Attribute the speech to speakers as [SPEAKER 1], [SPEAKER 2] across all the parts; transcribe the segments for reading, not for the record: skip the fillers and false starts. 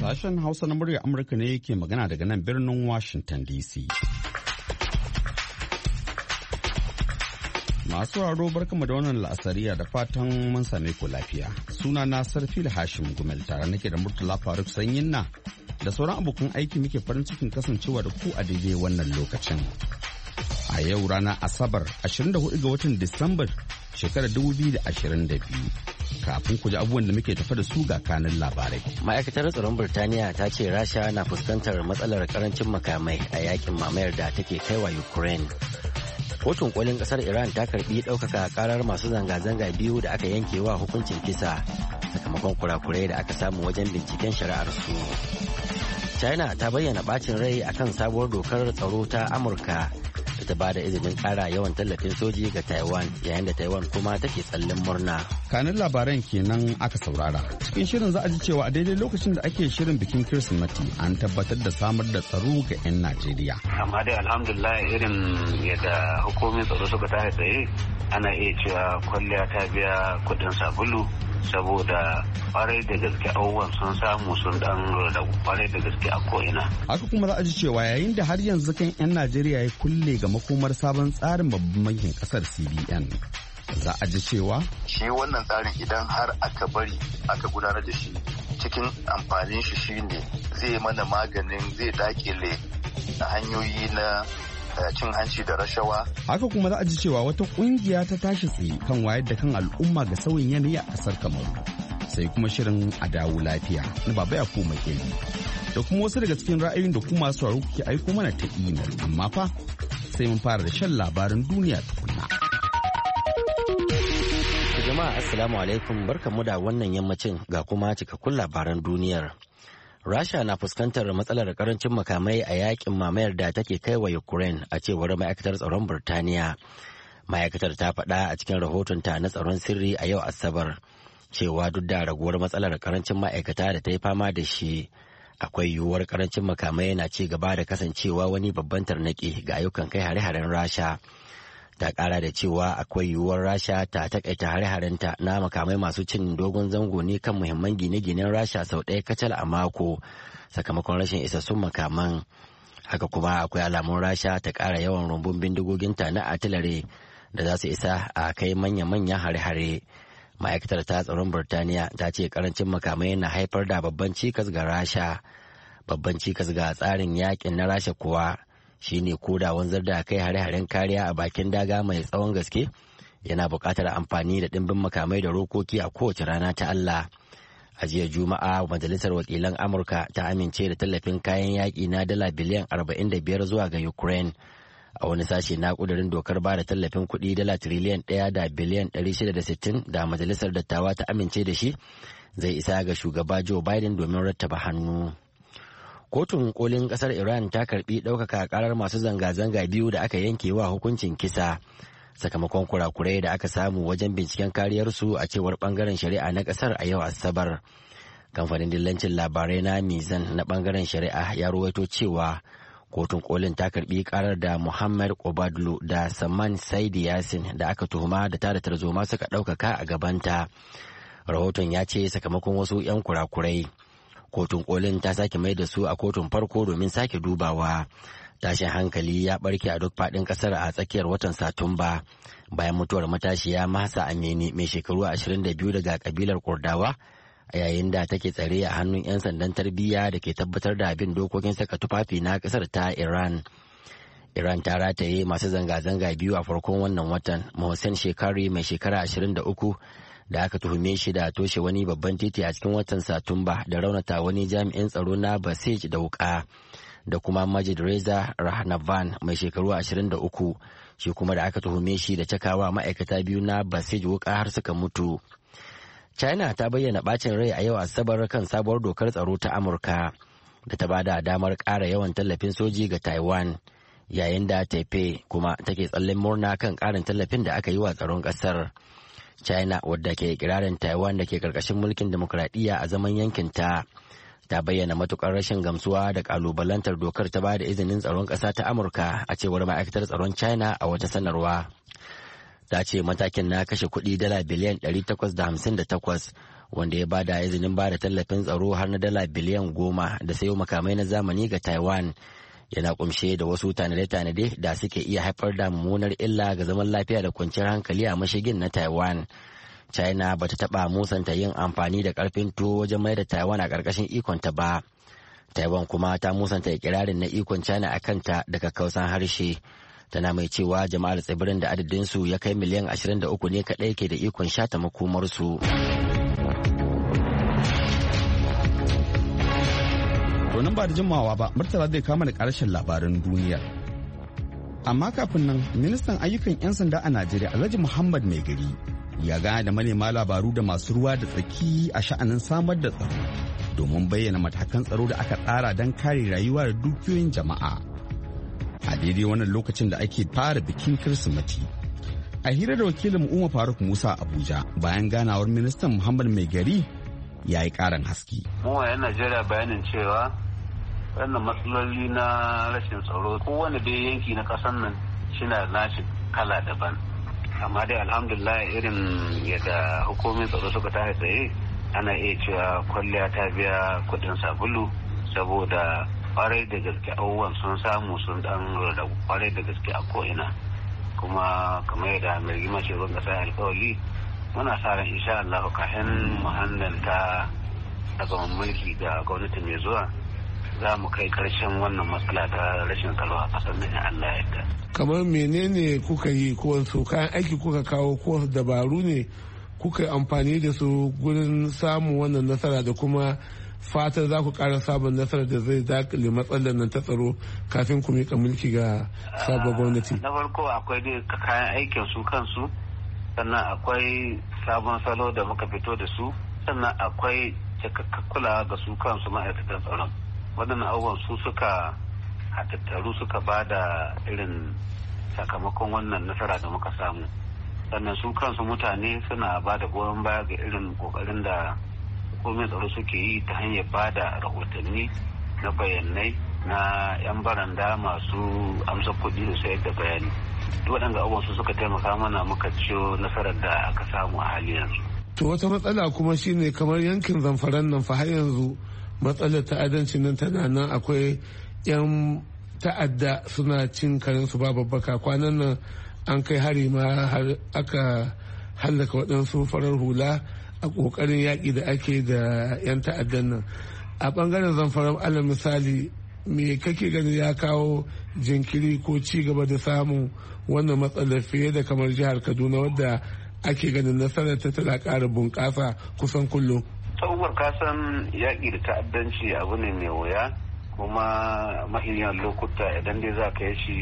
[SPEAKER 1] Sashen Hausa na murya Amurka ne yake magana daga nan birnin Washington DC. Masu raro barkama da wannan la'asariya da fatan mun same ku lafiya. Suna na Sarfil Hashim Gumel tare nake da Murtala Faruk Sanyinna da sauran abokan aiki muke farin cikin kasancewa da ku a daidai wannan lokacin. A yau ranar Asabar 24 ga watan Disamba shekarar 2022. Kafin ku ji abubuwan da muke tafa da su ga kanin labarai.
[SPEAKER 2] Ma'aikatar tsaron Birtaniya ta ce Rasha na fuskantar matsalar karancin makamai a yakin mamayar da take kaiwa Ukraine. Kotun kolin kasar Iran ta karbi ɗaukaka karar masu zanga-zanga biyu da aka yanke wa hukuncin kisa sakamakon kurakurai da aka samu wajen binciken shari'ar su. China ta bayyana bacin rai akan sabuwar dokar tsaro ta Amurka da ta bada izinin kara yawan tallafin soji ga Taiwan yayin da Taiwan kuma take tsallin murna.
[SPEAKER 1] Kanin labaran kenan aka saurara. Cikin shirin za a ji cewa a daidai lokacin da ake shirin bikin Kirsimeti an tabbatar da samar da tsaro ga 'yan Najeriya.
[SPEAKER 3] Amma dai alhamdulillah irin yadda hukumomin tsaro suka tashi tsaye ana iya cewa kwalliya ta biya kudin sabulu saboda kwarai da gaske abubuwan sun samu sun dan ragu kwarai da gaske a ko'ina.
[SPEAKER 1] Haka kuma za a ji cewa yayin da har yanzu kan 'yan Najeriya ya kulle ga makomar sabon tsarin babban bankin kasar CBN. Za a ji cewa
[SPEAKER 4] shi wannan tsarin idan har aka bari aka gudanar da shi cikin amfanin shi shine zai mana maganin zai dakile hanyoyi na cin hanci da rashawa.
[SPEAKER 1] Haka kuma za a ji cewa wata kungiya ta tashi tsaye kan wayar da kan al'umma ga sauyin yanayi a kasar Kamaru. Sai kuma shirin a dawo lafiya na Baba Yakubu Makeri. Da kuma wasu daga cikin ra'ayoyin da kuma masu sauraro kuke aiko mana ta email. Amma fa sai mun fara da shan labaran duniya tukunna.
[SPEAKER 2] Jama'a assalamu alaikum, barkamu da wannan yammacin ga kuma cikakkun labaran duniyar. Rasha na fuskantar matsalar karancin makamai a yakin mamayar da take kai wa Ukraine a cewar ma'aikatar tsaron Birtaniya. Ma'aikatar ta faɗa a cikin rahotonta na tsaron sirri a yau Asabar cewa duk da raguwar matsalar karancin ma'aikata da ta yi fama da shi, akwai yiwuwar karancin makamai na ci gaba da kasancewa wani babban tarnaƙi ga ayyukan kai hare-haren Rasha. Ta ƙara da cewa akwai yiwuwar Rasha ta takaita hare-harenta na makamai masu cin dogon zango ne kan muhimman gine-ginen Rasha sau ɗaya kacal a mako sakamakon rashin isassun makaman. Haka kuma akwai alamun Rasha ta ƙara yawan rumbun bindigoginta na artillery da za su isa a kai manya-manyan hare-hare. Ma'aikatar ta tsaron Birtaniya ta ce karancin makamai na haifar da babban cikas ga Rasha. Babban cikas ga tsarin yakin na Rasha kuwa shine koda wanzar da kai hare-haren kariya a bakin daga mai tsawon gaske yana buƙatar amfani da ɗimbin makamai da rokoki a kowace rana ta Allah. A jiya Juma'a Majalisar Wakilan Amurka ta amince da tallafin kayan yaƙi na dala biliyan 45 zuwa ga Ukraine. A wani sashe na ƙudurin dokar ba da tallafin kuɗi dala tiriliyan 1 da biliyan 660 da Majalisar Dattawa ta amince da shi zai isa ga shugaba Joe Biden domin rattaba hannu. Kotun kolin kasar Iran ta karbi ɗaukaka karar masu zanga-zanga biyu da aka yanke wa hukuncin kisa sakamakon kurakurai da aka samu wajen binciken kariyarsu a cewar bangaren shari'a na kasar a yau Asabar. Kamfanin dillancin labarai na Mizan na bangaren shari'a ya ruwaito cewa kotun kolin ta karbi karar da Muhammad Obadlu da Saman Saidi Yasin da aka tuhuma da tada tarzoma suka ɗaukaka a gabanta. Rahoton ya ce sakamakon wasu 'yan kurakurai. Kotun kolin ta sake mai da su a kotun farko domin sake dubawa. Tashin hankali ya barke a duk faɗin ƙasar a tsakiyar watan Satumba bayan mutuwar matashiya Mahsa Amini mai shekaru 22 daga kabilar Kurdawa a yayin da take tsare a hannun 'yan sandan tarbiyya da ke tabbatar da bin dokokin saka tufafi na ƙasar ta Iran. Iran ta rataye masu zanga-zanga biyu a farkon wannan watan. Mohsen Shekari mai shekara 23 da aka tuhume shi da toshe wani babban titi a cikin watan Satumba da raunata wani jami'in tsaro na Basij da wuka, da kuma Majid Reza Rahnavan mai shekaru 23 shi kuma da aka tuhume shi da cakawa ma'aikata biyu na Basij wuka har suka mutu. China ta bayyana bacin rai a yau Asabar kan sabuwar dokar tsaro ta Amurka da ta bada damar ƙara yawan tallafin soji ga Taiwan, yayin da Taipei kuma take tsallen murna kan ƙarin tallafin da aka yi wa tsaron ƙasar. China, wadda ke kirarin Taiwan da ke karkashin mulkin demokuraɗiyya a zaman yankinta, ta bayyana matukar rashin gamsuwa da kalubalantar dokar ta bada izinin tsaron ƙasa ta Amurka a cewar ma'aikatar tsaron China a wata sanarwa. Ta ce matakin na kashe kuɗi dala biliyan 858 wanda ya bada izinin bada tallafin tsaro har na dala biliyan 10 da sayo makamai na zamani ga Taiwan. Yana kumshe da wasu tanade-tanade da suke iya haifar da mummunar illa ga zaman lafiya da kwanciyar hankali a mashigin na Taiwan. China bata taba musanta yin amfani da karfin tuwo wajen mai da Taiwan a ƙarƙashin ikonta ba. Taiwan kuma ta musanta ikirarin na ikon China a kanta daga kausan harshe. Tana mai cewa jama'ar tsibirin da adadinsu ya kai miliyan 23 ne kaɗai ke da ikon shata makomarsu.
[SPEAKER 1] Nan ba da jimawa ba, Murtala zai kama da ƙarshen labaran duniyar. Amma kafin nan, ministan ayyukan 'yan sanda a Najeriya Alhaji Muhammad Maigari ya gana da manema labaru da masu ruwa da tsaki a sha'anin samar da tsaro domin bayyana matakan tsaro da aka tsara don kare rayuwa da dukiyoyin jama'a. A daidai wannan lokacin da ake fara bikin Kirsimeti. A hira da wakilin Umar Faruk Musa Abuja bayan ganawar ministan Muhammad Maigari ya yi ƙarin haske.
[SPEAKER 3] Mu a 'yan Najeriya bayanin cewa wannan matsaloli na rashin tsaro kowane dai yanki na ƙasar nan shina nashi kala daban, amma dai alhamdulillah irin yadda hukumomin tsaro suka tashi tsaye ana iya cewa kwalliya ta biya kuɗin sabulu, saboda kwarai da gaske abubuwan sun samu sun dan rada kwarai da gaske a ko'ina, kuma kamar yadda mai rigima ce ban kasa alkawali muna sa ran insha Allah kafin muhannanta daga mulki ga gwamnati mai zuwa za mu kai karshen wannan matsala ta rashin tsaro a kasar nan Allah ya yarda.
[SPEAKER 5] Kamar menene kuka yi, ko wasu kayan aiki kuka kawo, ko dabaru ne kuka yi amfani da su gurin samun wannan nasara, da kuma fatar za ku ƙara sabon nasarar da zai dakile matsalar nan ta tsaro kafin ku miƙa mulki ga sabon gwamnati?
[SPEAKER 3] Na farko akwai dai kayan aikin su kansu, sannan akwai sabon salo da muka fito da su, sannan akwai cikakken kulawa ga su kansu ma'aikatan tsaron. Waɗannan abubuwan su suka tattaru suka ba da irin sakamakon wannan nasara da muka samu. Sannan su kansu mutane suna ba da goyon baya ga irin ƙoƙarin da hukumomin tsaro suke yi ta hanyar ba da rahotanni na bayanai na 'yan baranda masu amsa kuɗi da sayar da bayani. Duk waɗanda abubuwan su suka taimaka mana muka ciyo nasarar da aka samu a hali yanzu.
[SPEAKER 5] To wata matsala kuma shine kamar yankin Zamfaran nan fa har yanzu matsalar ta'addancin nan tana nan, akwai 'yan ta'adda suna cin karensu ba babbaka. Kwanan nan an kai hari ma har aka hallaka waɗansu farar hula a ƙoƙarin yaƙi da ake da 'yan ta'addan nan. A ɓangaren Zamfara alal misali, me kake ganin ya kawo jinkiri ko ci gaba da samun wannan matsalar fiye da kamar jihar Kaduna wadda ake ganin nasarar ta tana ƙara bunƙasa kusan kullum?
[SPEAKER 3] Tsohuwar kasan yaƙi da ta'addanci abu ne mai wuya, kuma mahimman lokuta idan dai za ka yi shi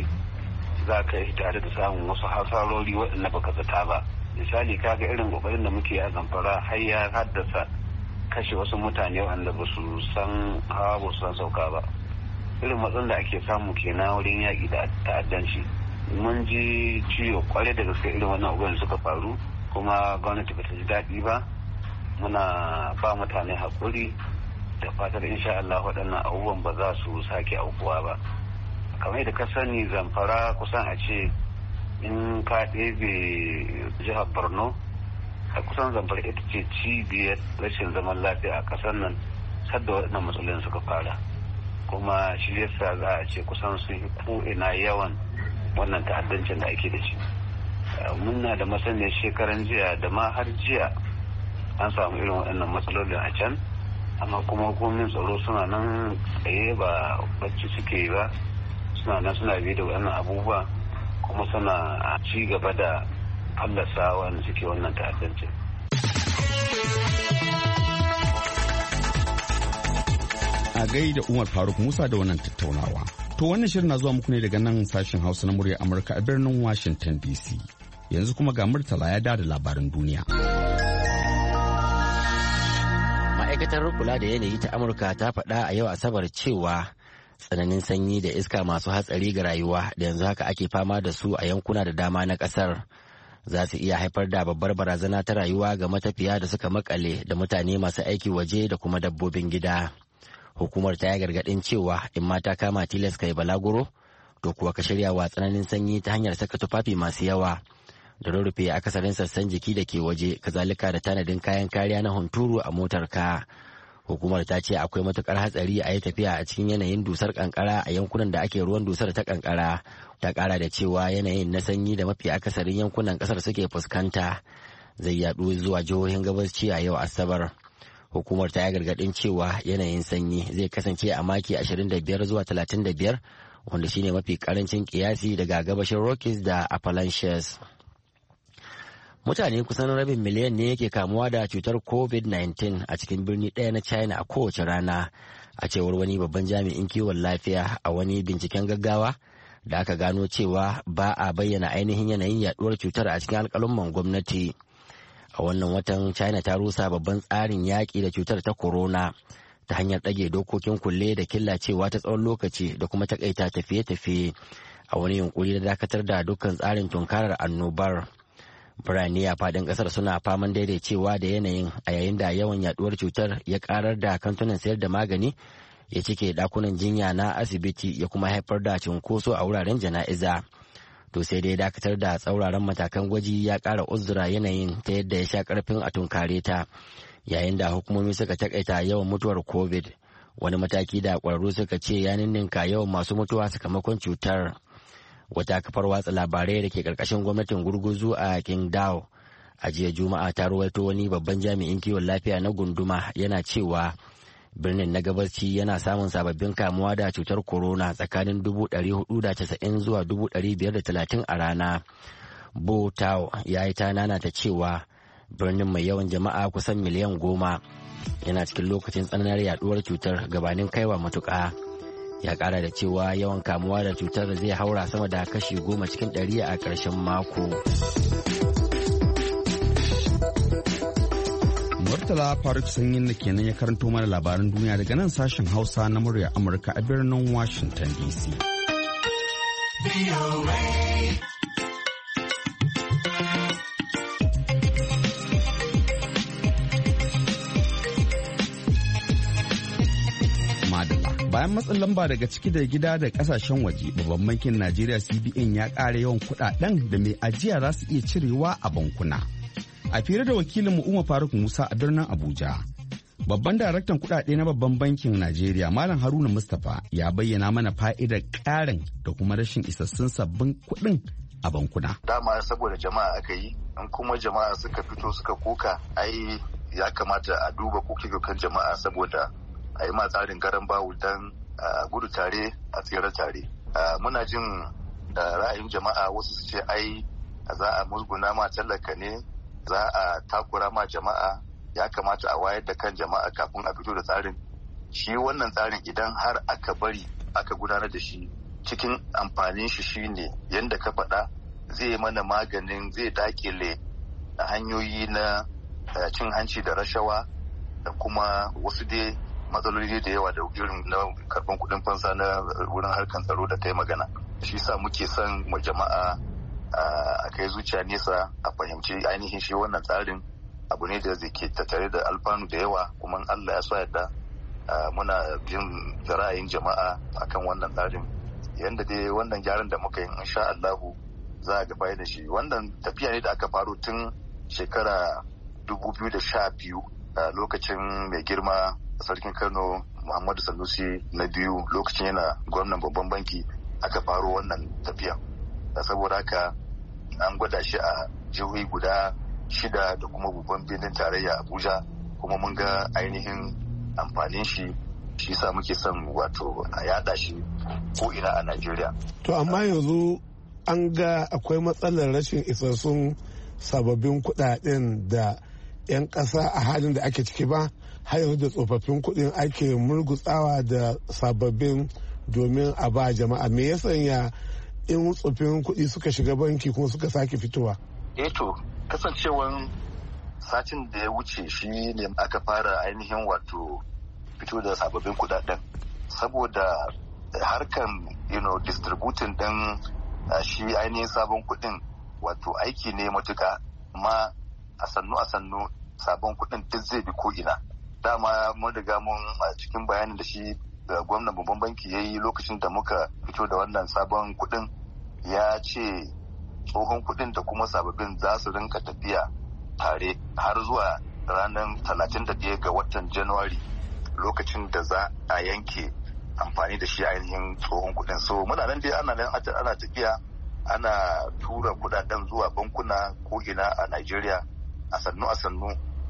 [SPEAKER 3] za ka yi tare da samun wasu hasarori waɗanda baka zata ba. Misali kaga irin ƙoƙarin da muke a Zamfara har ya haddasa kashe wasu mutane wanda ba su san hawa ba su san sauka ba. Irin matsalar da ake samu kenan wurin yaƙi da ta'addanci. Mun ji ciwo kwarai da gaske irin wannan abubuwan suka faru, kuma gwamnati ba ta ji daɗi ba. Muna ba mutane haƙuri da fatar insha Allah waɗannan abubuwan ba za su sake aukuwa ba. Kamar da ka sani Zamfara kusan a ce in ka ɗebe jihar Borno, a kusan Zamfara ita ce cibiyar rashin zaman lafiya a ƙasar nan sadda waɗannan matsalolin suka fara, kuma shi yasa za a ce kusan sun yi ko'ina yawan wannan ta'addancin da ake da shi. Muna da masaniyar shekaran jiya da ma har jiya an samu irin waɗannan matsalolin a can, amma kuma hukumomin tsaro suna nan tsaye ba bacci suke yi ba, suna nan suna biye da waɗannan abubuwa, kuma suna ci gaba da fallasa wanda suke wannan ta'addancin.
[SPEAKER 1] A gaida Umar Faruk Musa da wannan tattaunawa. To wannan shirin na zuwa muku ne daga nan sashen Hausa na murya Amurka a birnin Washington DC. Yanzu kuma ga Murtala ya da labaran duniya.
[SPEAKER 2] Ma'aikatar kula da yanayi ta Amurka ta faɗa a yau Asabar cewa tsananin sanyi da iska masu hatsari ga rayuwa da yanzu haka ake fama da su a yankuna da dama na ƙasar za su iya haifar da babbar barazana ta rayuwa ga matafiya da suka makale da mutane masu aiki waje da kuma dabbobin gida. Hukumar ta yi gargaɗin cewa in mata kama tilas kai balaguro to kuwa ka shirya wa tsananin sanyi ta hanyar saka tufafi masu yawa. da rurrufe akasarin sassan jiki da ke waje, kazalika da tanadin kayan kariya na hunturu a motar ka. Hukumar ta ce akwai matukar hatsari a yi tafiya a cikin yanayin dusar kankara a yankunan da ake ruwan dusar ta kankara. Ta kara da cewa yanayin na sanyi da mafi akasarin yankunan kasar suke fuskanta zai yadu zuwa jihohin gabasci a yau Asabar. Hukumar ta yi gargadin cewa yanayin sanyi zai kasance a maki 25 zuwa 35, wanda shine mafi karancin kiyasi daga gabashin Rockies da Appalachians. Mutane kusan rabin miliyan ne yake kamuwa da cutar COVID-19 a cikin birni ɗaya na China a kowace rana, a cewar wani babban jami'in kiwon lafiya a wani binciken gaggawa da aka gano cewa ba a bayyana ainihin yanayin yaduwar cutar a cikin alƙalumman gwamnati. A wannan watan China ta rusa babban tsarin yaƙi da cutar ta corona ta hanyar ɗage dokokin kulle da killacewa ta tsawon lokaci da kuma takaita tafiye-tafiye a wani yunkuri na dakatar da dukkan tsarin tunkarar annobar. Birane a faɗin ƙasar suna faman daidaicewa da yanayin a yayin da yawan yaduwar cutar ya karar da kantunan sayar da magani, ya cike ɗakunan jinya na asibiti, ya kuma haifar da cunkoso a wuraren jana'iza. To sai dai dakatar da tsauraran matakan gwaji ya ƙara uzura yanayin ta yadda ya sha ƙarfin a tunkare ta, yayin da hukumomi suka takaita yawan mutuwar COVID, wani mataki da ƙwararru suka ce ya ninninka yawan masu mutuwa sakamakon cutar. Wata kafar watsa labarai da ke karkashin gwamnatin gurguzu a Qingdao a jiya Juma'a ta ruwaito wani babban jami'in kiwon lafiya na gunduma yana cewa birnin na gabaci yana samun sababbin kamuwa da cutar corona tsakanin 490 zuwa 530 a rana. Bo Tao ya yi ta nanata cewa birnin mai yawan jama'a kusan miliyan 10 yana cikin lokacin tsananin yaduwar cutar gabanin kaiwa matuƙa. Ya kara da cewa yawan kamuwa da cutar zai haura sama da kashi 10 cikin 100 a ƙarshen mako.
[SPEAKER 1] Murtala Faruk Sanyin da kenan ya karanto mana labaran duniya daga nan sashen Hausa na murya Amurka a birnin Washington DC. Bayan matsin lamba daga ciki da gida da kasashen waje, babban bankin Najeriya CBN ya ƙara yawan kuɗaɗen da mai ajiya za su iya cirewa a bankuna. A fira da wakilin Umar Faruk Musa a birnin Abuja, babban daraktan kuɗaɗe na babban bankin Najeriya Malam Haruna Mustapha ya bayyana mana fa'idar ƙarin da kuma rashin isassun sabbin kuɗin a bankuna.
[SPEAKER 4] Dama saboda jama'a aka yi, in kuma jama'a suka fito suka koka, ai ya kamata a duba koke-koken jama'a saboda a yi ma tsarin garan bawu don gudu tare a tsere tare. Muna jin ra'ayin jama'a, wasu su ce ai za a musguna ma tallaka ne, za a takura ma jama'a, ya kamata a wayar da kan jama'a kafin a fito da tsarin. Shi wannan tsarin idan har aka bari aka gudanar da shi, cikin amfanin shi shine yadda ka faɗa, zai mana maganin, zai dakile hanyoyi na cin hanci da rashawa da kuma wasu dai matsaloli da yawa da irin na karban kudin fansa na wurin harkar tsaro da ta yi magana. Shi sa muke son mu jama'a a kai zuciya nesa a fahimci ainihin shi wannan tsarin abu ne da zai ke tattare da alfanu da yawa, kuma Allah ya sa yadda muna jin ra'ayin jama'a akan wannan tsarin. Yanda dai wannan gyaran da muka yi insha Allahu za a gaba da shi. Wannan tafiya ne da aka faro tun shekara 2012 lokacin mai girma sarkin Kano Muhammadu Sanusi na biyu, lokacin yana gwamnan babban banki aka faro wannan tafiya. Saboda haka an gwada shi a jihohi guda 6 da kuma babban birnin tarayya Abuja, kuma mun ga ainihin amfanin shi. Shi sa muke son wato a yada shi ko ina a Najeriya.
[SPEAKER 5] To amma yanzu an ga akwai matsalar rashin isassun sababbin kuɗaɗen da 'yan ƙasa a halin da ake ciki ba, har yanzu da tsofaffin kuɗin ake murgutsawa da sababbin domin a ba jama'a. Me ya sanya in tsofaffin kuɗi suka shiga banki kuma suka sake fitowa?
[SPEAKER 4] To kasancewan satin da ya wuce shi ne aka fara ainihin wato fito da sababbin kuɗaɗen, saboda harkan distributing din shi ainihin sabon kuɗin wato aiki ne matuka, amma a sannu sabon kuɗin duk zai bi ko ina. Dama mun riga mun a cikin bayanin da shi gwamnan babban banki ya yi lokacin da muka fito da wannan sabon kuɗin, ya ce tsohon kuɗin da kuma sababbin za su rinka tafiya tare har zuwa ranar 31 ga watan Januwari, lokacin da za a yanke amfani da shi ainihin tsohon kuɗin. So muna nan dai ana tafiya ana tura kuɗaɗen zuwa bankuna ko ina a Najeriya a sannu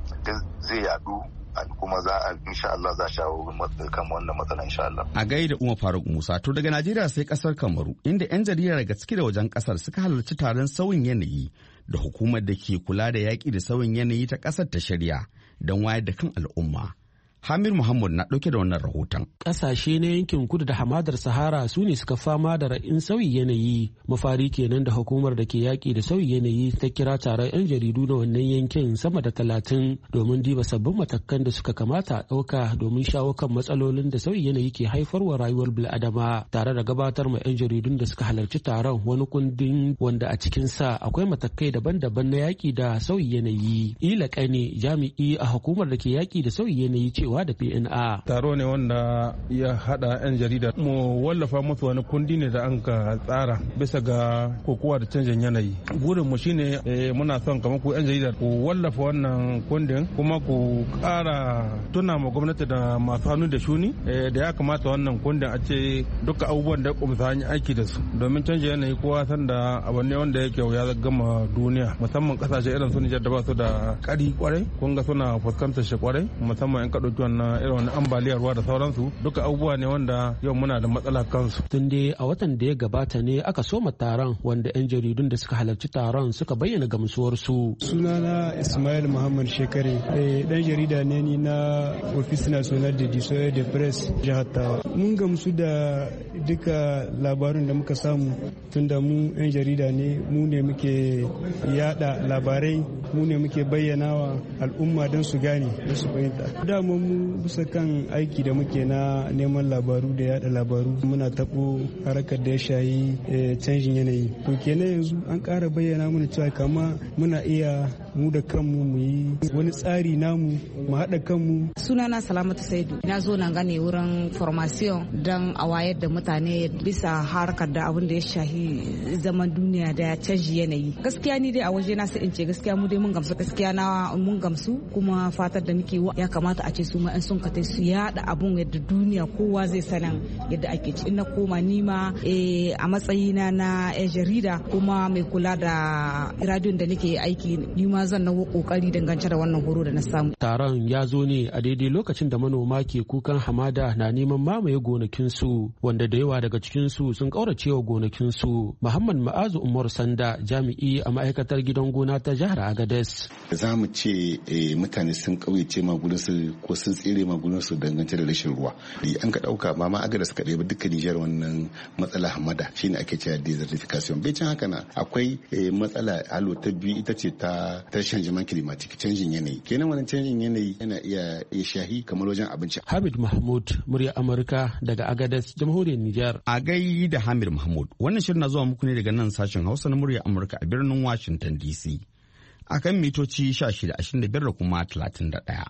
[SPEAKER 4] zai yadu, kuma za a insha Allah za a shawo kan wannan matsala insha Allah.
[SPEAKER 1] A gaida Umar Faruk Musa, to daga Najeriya sai kasar Kamaru, inda 'yan jarida daga ciki da wajen kasar suka halarci taron sauyin yanayi da hukumar da ke kula da yaƙi da sauyin yanayi ta kasar ta shirya don wayar da kan al'umma. Hamir Muhammad na ɗauke da wannan rahoton.
[SPEAKER 6] Ƙasashe na yankin kudu da hamadar Sahara su ne suka fama da ra'in sauyi yanayi. Mafari kenan da hukumar da ke yaƙi da sauyi yanayi ta kira taron 'yan jaridu na wannan yankin sama da 30 domin diba sabbin matakan da suka kamata a ɗauka domin shawo kan matsalolin da sauyi yanayi ke haifarwa rayuwar bil'adama, tare da gabatar ma 'yan jaridun da suka halarci taron wani kundin wanda a cikinsa akwai matakai daban-daban na yaƙi da sauyi yanayi. Ila Kane, jami'i a hukumar da ke yaƙi da sauyi yanayi, cewa da PNA.
[SPEAKER 7] Taro ne wanda ya hada 'yan jarida mu wallafa musu wani kundi ne da an ka tsara bisa ga kokowa da canjin yanayi. Burin mu shine muna son kamar ku 'yan jarida ku wallafa wannan kundin kuma ku kara tuna ma gwamnati da masu hannu da shuni da ya kamata wannan kundin a ce duka abubuwan da kumsa hanyar aiki da su, domin canjin yanayi kowa san da abu ne wanda yake ya gama duniya, musamman kasashe irin su Nijar da ba su da kari kwarai, kun ga suna fuskantar shi kwarai, musamman in ka ɗauki wannan irin wani ambaliyar ruwa da sauransu, duka abubuwa ne wanda yau muna da matsala kansu.
[SPEAKER 6] Tun dai a watan da ya gabata ne aka soma taron, wanda 'yan jaridun da suka halarci taron suka bayyana gamsuwarsu.
[SPEAKER 8] Sunana Ismail Muhammad Shekare, dan jarida ne ni na Office National de Disoye de Presse jihar Tawa. Mun gamsu da duka labarun da muka samu, tunda mu 'yan jarida ne, mu ne muke yada labarai, mu ne muke bayyanawa al'umma don su gane, don su fahimta. Dama mu bisa kan aiki da muke na neman labaru da yada labaru, muna tabo harkar da ya shayi canjin yanayi. To kenan yanzu an ƙara bayyana mana cewa kama muna iya mu da kanmu mu yi wani tsari namu, mu haɗa kanmu.
[SPEAKER 9] Sunana Salamatu Saidu, na zo nan gane wurin formation don a wayar da mutane bisa harkar da abin da ya shahi zaman duniya da canji yanayi. Gaskiya ni dai a waje na sai in ce gaskiya mu dai mun gamsu, gaskiya na mun gamsu, kuma fatar da muke ya kamata a ce su ma sun ka su yada abun yadda duniya kowa zai sanin yadda ake ci. Na koma nima a matsayina na jarida kuma mai kula da radiyon da nake aiki, nima zan nawo kokari dangance da wannan horo da na samu.
[SPEAKER 6] Taron ya zo ne a daidai lokacin da manoma ke kukan hamada na neman mamaye gonakinsu, wanda da yawa daga cikinsu sun kaurace wa gonakinsu. Muhammad Ma'azu Umar Sanda, jami'i a ma'aikatar gidan gona ta jihar Agadez.
[SPEAKER 10] Za mu ce mutane sun kauyace magunansu ko sun tsere magunansu dangance da rashin ruwa. An ka dauka ba ma Agadez kaɗai ba, dukkan Nijar wannan matsala hamada shine ake cewa desertification. Bai can haka na akwai matsala alo ta biyu, ita ce ta changement climatic, canjin yanayi. Kenan wannan canjin yanayi yana iya shahi kamar wajen abinci.
[SPEAKER 6] Hamid Mahmud, murya Amurka daga Agadez, jamhuriyar Nijar.
[SPEAKER 1] A gai da Hamid Mahmud, wannan shirin na zuwa muku ne daga nan sashen Hausa na murya Amurka a birnin Washington DC. Akan mitoci 1625 da kuma 31.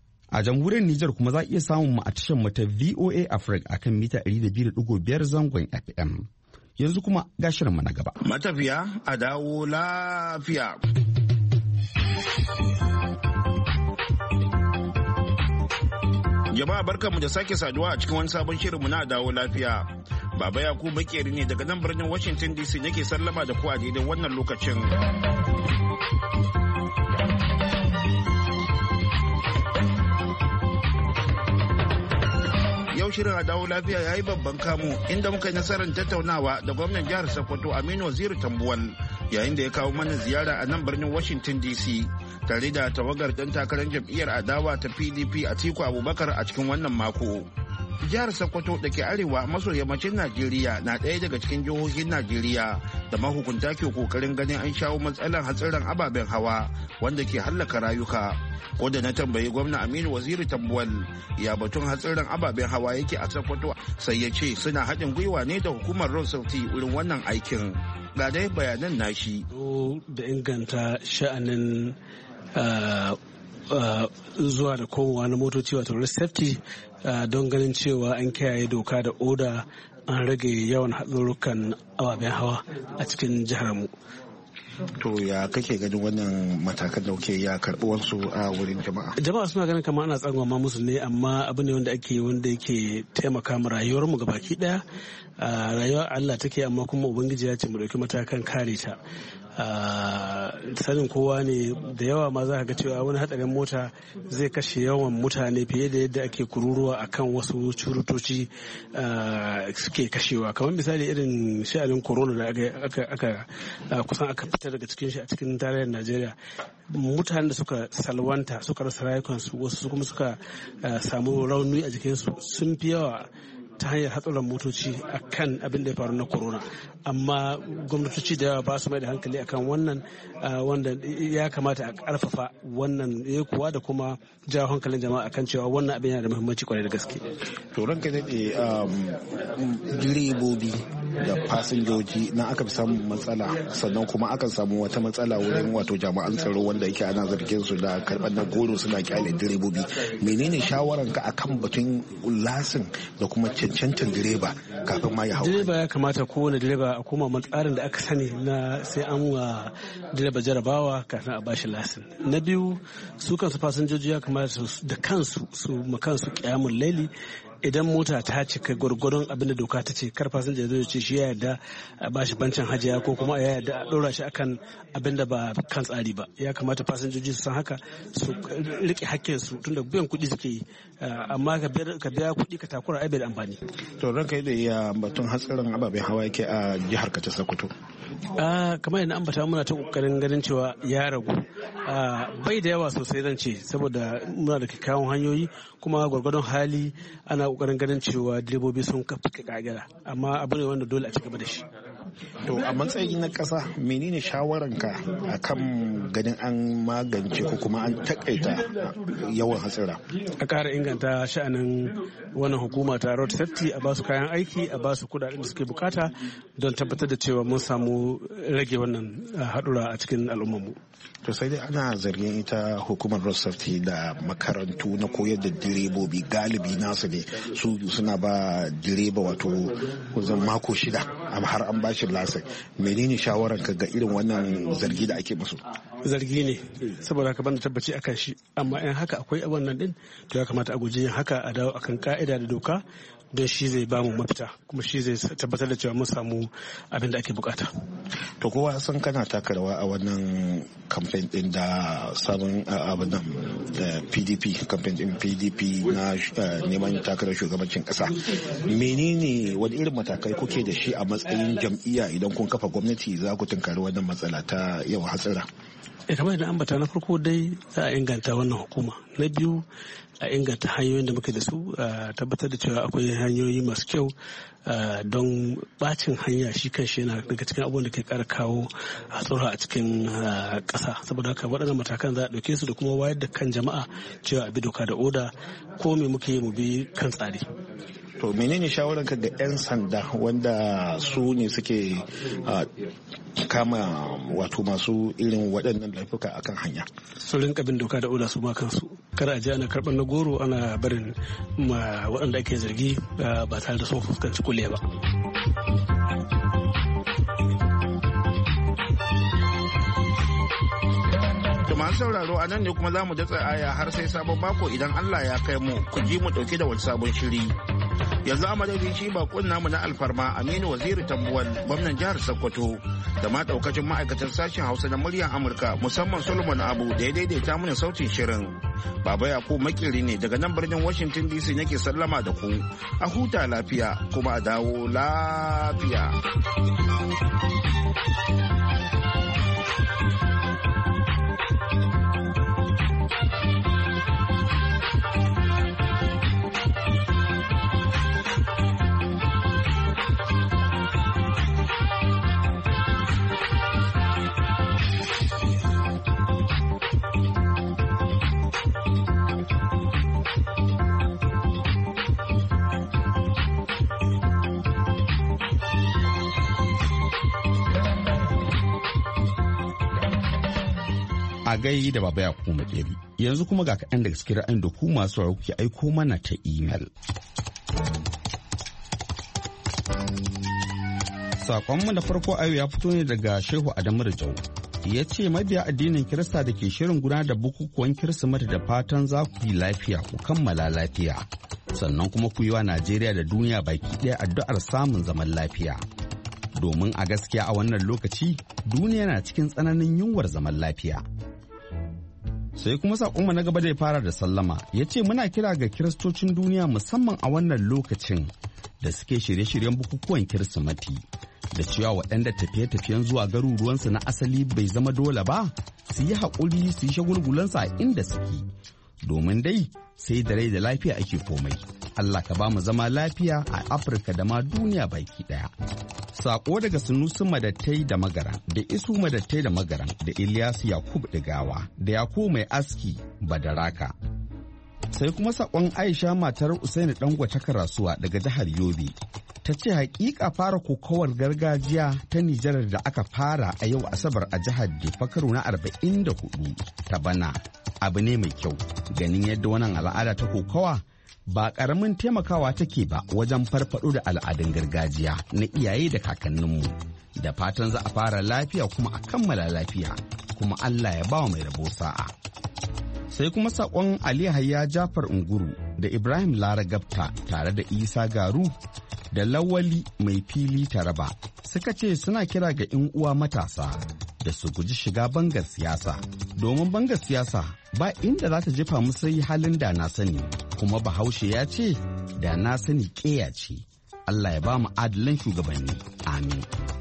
[SPEAKER 1] A jamhuriyar Nijar kuma za a iya samun mu a tashar mu ta VOA Africa akan mita 200.5 zangon FM. Yanzu kuma ga shirin mu na gaba.
[SPEAKER 11] Matafiya a dawo lafiya. Jama'a barkanmu da sake saduwa a cikin wani sabon shirinmu na dawo lafiya. Baba Yakubu Bakeri ne daga nan birnin Washington DC nake sallama da ku a daidai wannan lokacin. Yau shirin a dawo lafiya ya yi babban kamu inda muka yi nasarar tattaunawa da gwamnan jihar Sokoto Aminu Waziri Tambuwal yayin da ya kawo mana ziyara a nan birnin Washington DC tare da tawagar ɗan takarar jam'iyyar adawa ta PDP Atiku Abubakar a cikin wannan mako. Jihar Sokoto da ke arewa maso yammacin Najeriya na ɗaya daga cikin jihohin Najeriya da mahukunta ke kokarin ganin an shawo matsalar hatsarin ababen hawa wanda ke hallaka rayuka. Ko da na tambayi gwamna Aminu Waziri Tambuwal ya batun hatsarin ababen hawa yake a Sokoto, sai ya ce suna haɗin gwiwa ne da hukumar Road Safety wurin wannan aikin. Ga dai bayanan nashi.
[SPEAKER 12] Da inganta sha'anin zuwa da komowa na motoci wato road safety don ganin cewa an kiyaye doka da oda, an rage yawan haɗurrukan ababen hawa a cikin jihar mu.
[SPEAKER 11] To ya kake ganin wannan matakan da kuke ya karɓi wasu a wurin jama'a?
[SPEAKER 12] Jama'a suna ganin kamar ana tsangwama musu ne, amma abu ne wanda yake taimaka mu rayuwar mu gabaki daya. Rayuwar Allah take, amma kuma Ubangiji ya ce mu dauki matakan kare ta. Sanin kowa ne, da yawa ma za ka ga cewa wani hatsarin mota zai kashe yawan mutane fiye da yadda ake kururuwa akan wasu curutoci suke kashewa. Kamar misali irin sha'anin corona da aka kusan aka fita daga cikin shi a cikin tarayyar Najeriya. Mutanen da suka salwanta, suka rasa rayukansu, wasu kuma suka samu rauni a jikinsu sun fi yawa ta hanyar hatsarin motoci akan abin da ya faru na corona. Amma gwamnatoci da yawa ba su mai da hankali akan wannan, wanda ya kamata a karfafa wannan kuwa da kuma jawo hankalin jama'a akan cewa wannan abin yana da muhimmanci kwarai da gaske.
[SPEAKER 11] To ranka daɗe, direbobi da fasinjoji na aka fi samun matsala, sannan kuma akan samu wata matsala wurin wato jami'an tsaro wanda yake ana zargin su da karɓar na goro suna kyale direbobi. Menene shawaranka akan batun lasin da kuma cancantar direba kafin ma ya hau?
[SPEAKER 12] Direba ya kamata kowane direba a koma tsarin da aka sani na sai an wa direba jarabawa kafin a bashi lasin. Na biyu, su kansu fasinjoji ya kamata da kansu su makansu kiyamun laili. Idan mota ta cika gwargwadon abin da doka ta ce, kar fasinja zai ce shi ya yarda a bashi bancin hajiya ko kuma ya yarda a ɗora shi akan abin da ba kan tsari ba. Ya kamata fasinjoji su san haka, su riƙe hakkin su, tunda biyan kuɗi suke yi, amma ka biya kuɗi ka takura ai bai da amfani. To ranka yi da iya batun hatsarin ababen hawa yake a jihar ka ta Sokoto. Kamar yadda ambata, muna ta kokarin ganin cewa ya ragu, bai da yawa sosai zan ce, saboda muna da kyakkyawan hanyoyi kuma gwargwadon hali ana kokarin ganin cewa direbobi sun kafa kagara, amma abu ne wanda dole a ci gaba da shi.
[SPEAKER 11] To a matsayi na ƙasa, menene shawaranka akan ganin an magance ko kuma an takaita yawan hatsira?
[SPEAKER 12] A ƙara inganta sha'anin wannan hukuma ta road safety, a basu kayan aiki, a basu kudaden da suke bukata don tabbatar da cewa mun samu rage wannan haɗura a cikin al'ummarmu.
[SPEAKER 11] To sai dai ana zargin ita hukumar road safety da makarantu na koyar da direbobi, galibi nasu ne su suna ba direba wato kusan mako 6 har an bashi lasai. Menene shawararka ga irin wannan zargi da ake musu?
[SPEAKER 12] Zargi ne, saboda haka banda tabbaci akan shi, amma in haka akwai wannan din, to ya kamata a guji yin haka, a dawo akan ka'ida da doka, don shi zai ba mu mafita, kuma shi zai tabbatar da cewa mun samu abin da ake bukata.
[SPEAKER 11] To kowa san kana taka rawa a wannan kamfen din da sabon abin nan da PDP, kamfen din PDP na neman takarar shugabancin kasa. Menene wani irin matakai kuke da shi a matsayin jam'iyya idan kun kafa gwamnati za ku tunkari wannan matsala ta yawan hatsira?
[SPEAKER 12] Kamar yadda ambata, na farko dai za a inganta wannan hukuma. Na biyu, a inganta hanyoyin da muke da su, a tabbatar da cewa akwai hanyoyi masu kyau, don bacin hanya shi kanshi yana daga cikin abubuwan da ke kara kawo hatsura a cikin ƙasa. Saboda haka waɗannan matakan za a ɗauke su da kuma wayar da kan jama'a cewa a bi doka da oda, ko me muke mu bi kan tsari.
[SPEAKER 11] To menene shawararka ga 'yan sanda wanda su ne suke kama wato masu irin waɗannan laifuka akan hanya?
[SPEAKER 12] Su rinka bin doka da oda su ma kansu. Kada a je ana karɓar na goro ana barin waɗanda ake zargi ba tare da sun fuskanci kulle ba.
[SPEAKER 11] Masu sauraro, a nan ne kuma za mu datsa aya har sai sabon mako idan Allah ya kai mu, ku ji mu dauke da wani sabon shiri. Yanzu a madadin shi bakon namu na alfarma Aminu Waziri Tambuwal, gwamnan jihar Sokoto, da ma daukacin ma'aikatan sashen Hausa na muryar Amurka, musamman Solomon Abu da ya daidaita mana sautin shirin. Baba Yakubu Makiri ne daga nan birnin Washington DC nake sallama da ku. A huta lafiya kuma a dawo lafiya.
[SPEAKER 1] A gai da Baba Yakubu Makeri. Yanzu kuma ga kaɗan daga cikin ra'ayin da ku masu sauraro kuke aiko mana ta imel. Sakonmu da farko ayo ya fito ne daga Shehu Adamu Rijau ya ce mabiya addinin Kirista da ke shirin gudanar da bukukuwan Kirsimeti da fatan za ku yi lafiya ku kammala lafiya. Sannan kuma ku yi wa Najeriya da duniya baki ɗaya addu'ar samun zaman lafiya. Domin a gaskiya a wannan lokaci duniya na cikin tsananin yunwar zaman lafiya. Sai kuma saƙonmu na gaba da ya fara da sallama ya ce muna kira ga kiristocin duniya musamman a wannan lokacin da suke shirye-shiryen bukukuwan Kirsimeti da cewa waɗanda tafiye-tafiyen zuwa garuruwansu na asali bai zama dole ba su yi haƙuri su yi shagulgulansu a inda suke domin dai sai da rai da lafiya ake komai. Allah ka ba mu zama lafiya a Afirka da ma duniya baki ɗaya. Sako daga Sunusi Madattai da Magaran da Isu Madattai da Magaran da Ilyasu Yakub Digawa da Yakubu Mai Aski Badaraka. Sai kuma sakon Aisha matar Usaini Dangwata Karasuwa daga jihar Yobe. Ta ce hakika fara kokawar gargajiya ta Nijar da aka fara a yau Asabar a jihar Difa karo na 44 ta bana. Abu ne mai kyau ganin yadda wannan al'ada ta kokawa ba ƙaramin taimakawa take ba wajen farfaɗo da al'adun gargajiya na iyaye da kakanninmu. Da fatan za a fara lafiya kuma a kammala lafiya kuma Allah ya bawa mai rabo sa'a. Sai kuma saƙon Ali Hayya Jafar Unguru da Ibrahim Lara Gabta tare da Isa Garu da Lawali Mai Fili Taraba suka ce suna kira ga 'yan uwa matasa da su guji shiga bangar siyasa domin bangar siyasa ba inda za ta jefa musu yi halin da na sani kuma Bahaushe ya ce da na sani ƙeya ce. Allah ya ba mu adalin shugabanni amin.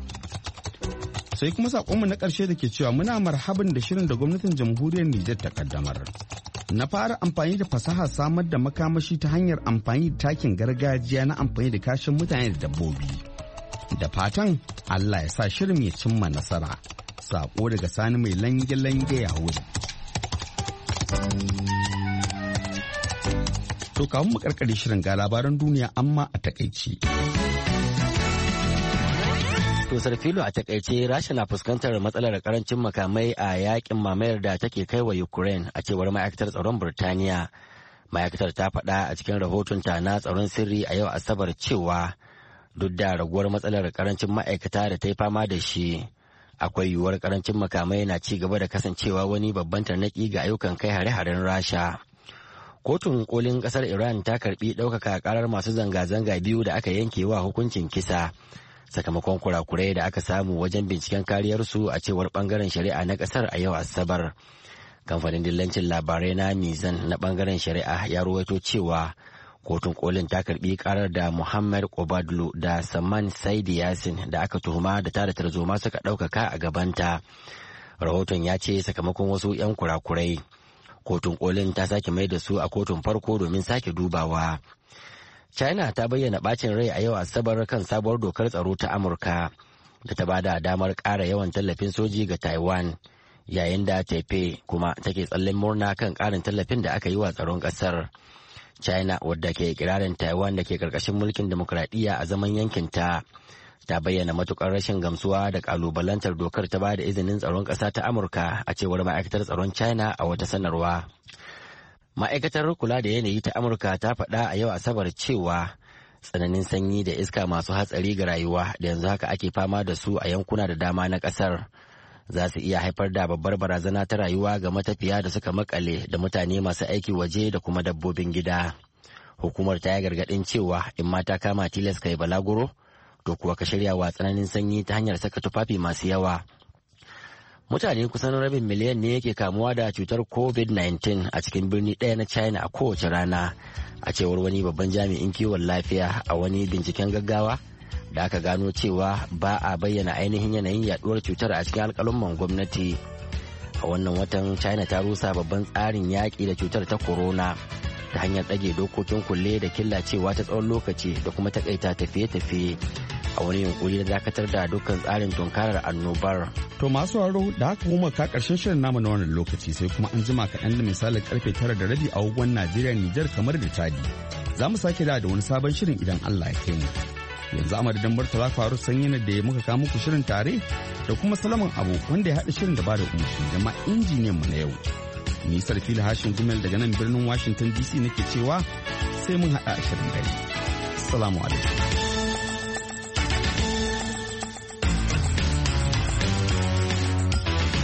[SPEAKER 1] Sai kuma saƙonmu na ƙarshe da ke cewa muna marhaban da shirin da gwamnatin jamhuriyar Nijar ta kaddamar na fara amfani da fasaha samar da makamashi ta hanyar amfani da takin gargajiya na amfani da kashin mutane da dabbobi. Da fatan Allah ya sa shirin ya cimma nasara. Sako daga Sani mai lange-lange ya wuri. To kafin mu karkare shirin ga labaran duniya amma a takaici.
[SPEAKER 2] To Sarfilo a takaice Rasha na fuskantar matsalar karancin makamai a yakin mamayar da take kai wa Ukraine a cewar ma'aikatar tsaron Burtaniya. Ma'aikatar ta faɗa a cikin rahotonta na tsaron sirri a yau Asabar cewa duk da raguwar matsalar karancin ma'aikata da ta yi fama da shi akwai yiwuwar karancin makamai na ci gaba da kasancewa wani babban tarnaki ga ayyukan kai hare-haren Rasha. Kotun kolin kasar Iran ta karbi ɗaukaka karar masu zanga-zanga biyu da aka yanke wa hukuncin kisa sakamakon kurakurai da aka samu wajen binciken kariyarsu a cewar bangaren shari'a na kasar a yau Asabar. Kamfanin dillancin labarai na Mizan na bangaren shari'a ya ruwaito cewa kotun kolin ta karbi karar da Muhammad Kobadlu da Saman Saidi Yasin da aka tuhuma da tada tarzoma suka ɗaukaka a gabanta. Rahoton ya ce sakamakon wasu 'yan kurakurai kotun kolin ta sake mai da su a kotun farko domin sake dubawa. China ta bayyana bacin rai a yau Asabar kan sabuwar dokar tsaro ta Amurka da ta bada damar ƙara yawan tallafin soji ga Taiwan yayin da Taipei kuma take tsallen murna kan ƙarin tallafin da aka yi wa tsaron ƙasar. China wadda ke kirarin Taiwan da ke ƙarƙashin mulkin demokuraɗiyya a zaman yankinta ta bayyana matukar rashin gamsuwa da ƙalubalantar dokar ta bada izinin tsaron ƙasa ta Amurka a cewar ma'aikatar tsaron China a wata sanarwa. Ma'aikatar kula da yanayi ta Amurka ta faɗa a yau Asabar cewa tsananin sanyi da iska masu hatsari ga rayuwa da yanzu haka ake fama da su a yankuna da dama na ƙasar za su iya haifar da babbar barazana ta rayuwa ga matafiya da suka makale da mutane masu aiki waje da kuma dabbobin gida. Hukumar ta yi gargaɗin cewa in mata kama tilas kai balaguro to kuwa ka shirya wa tsananin sanyi ta hanyar saka tufafi masu yawa. Mutane kusan rabin miliyan ne yake kamuwa da cutar COVID-19 a cikin birni ɗaya na China a kowace rana, a cewar wani babban jami'in kiwon lafiya a wani binciken gaggawa da aka gano cewa ba a bayyana ainihin yanayin yaduwar cutar a cikin alƙalumman gwamnati. A wannan watan China ta rusa babban tsarin yaƙi da cutar ta corona ta hanyar ɗage dokokin kulle da killacewa ta tsawon lokaci da kuma takaita tafiye-tafiye a wani yunkuri da dakatar da dukkan tsarin tunkarar annobar.
[SPEAKER 1] To masu sauraro da haka kuma ka karshen shirin namu na wannan lokaci sai kuma an jima kaɗan da misalin karfe 9:30 a agogon Najeriya, Nijar, kamar da Chadi. Za mu sake da wani sabon shirin idan Allah ya kai mu. Yanzu a madadin Murtala Faru Sanyi da ya muka kawo muku shirin tare da kuma Salaman Abu wanda ya haɗa shirin da bada umarni da ma injiniyan mu na yau. Ni Sarfila Hashin Gumel daga nan birnin Washington DC nake cewa sai mun haɗa a shirin dare. Assalamu alaikum.